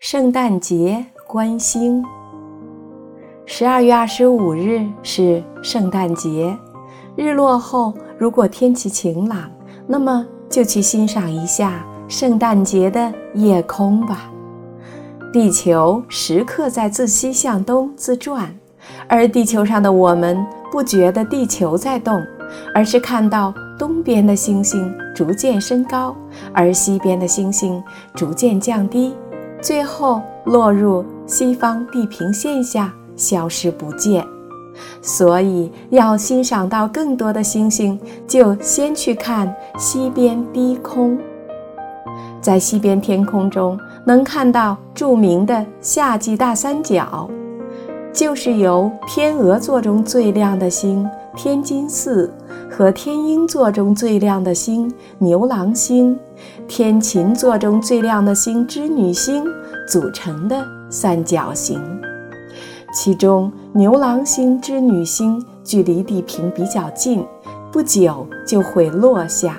圣诞节观星。12月25日是圣诞节，日落后如果天气晴朗，那么就去欣赏一下圣诞节的夜空吧。地球时刻在自西向东自转，而地球上的我们不觉得地球在动，而是看到东边的星星逐渐升高，而西边的星星逐渐降低，最后落入西方地平线下，消失不见。所以要欣赏到更多的星星，就先去看西边低空。在西边天空中能看到著名的夏季大三角，就是由天鹅座中最亮的星天津四和天鹰座中最亮的星牛郎星、天琴座中最亮的星织女星组成的三角形。其中牛郎星、织女星距离地平比较近，不久就会落下。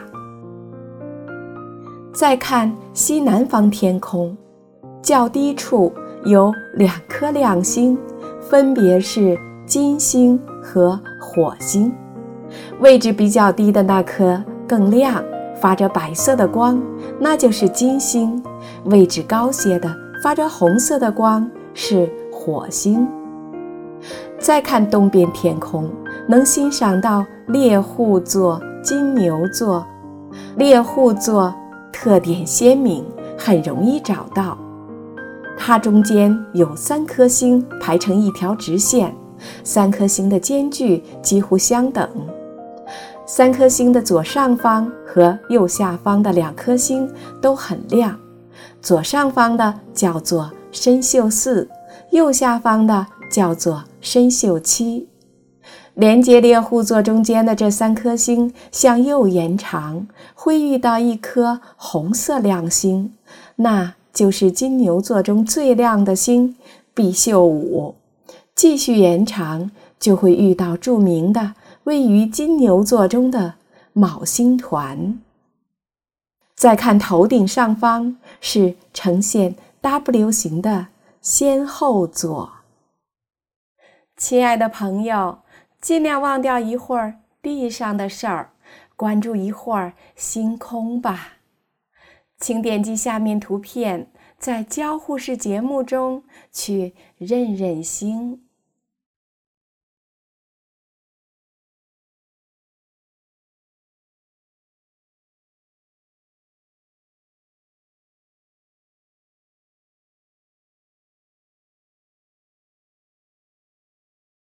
再看西南方天空，较低处有2颗亮星，分别是金星和火星。位置比较低的那颗更亮，发着白色的光，那就是金星；位置高些的发着红色的光是火星。再看东边天空，能欣赏到猎户座、金牛座。猎户座特点鲜明，很容易找到。它中间有3颗星排成一条直线，3颗星的间距几乎相等。3颗星的左上方和右下方的2颗星都很亮，左上方的叫做参宿4，右下方的叫做参宿7。连接猎户座中间的这3颗星向右延长，会遇到一颗红色亮星，那就是金牛座中最亮的星毕宿5。继续延长，就会遇到著名的位于金牛座中的昴星团。再看头顶上方，是呈现 W 型的仙后座。亲爱的朋友，尽量忘掉一会儿地上的事儿，关注一会儿星空吧。请点击下面图片，在交互式节目中去认认星。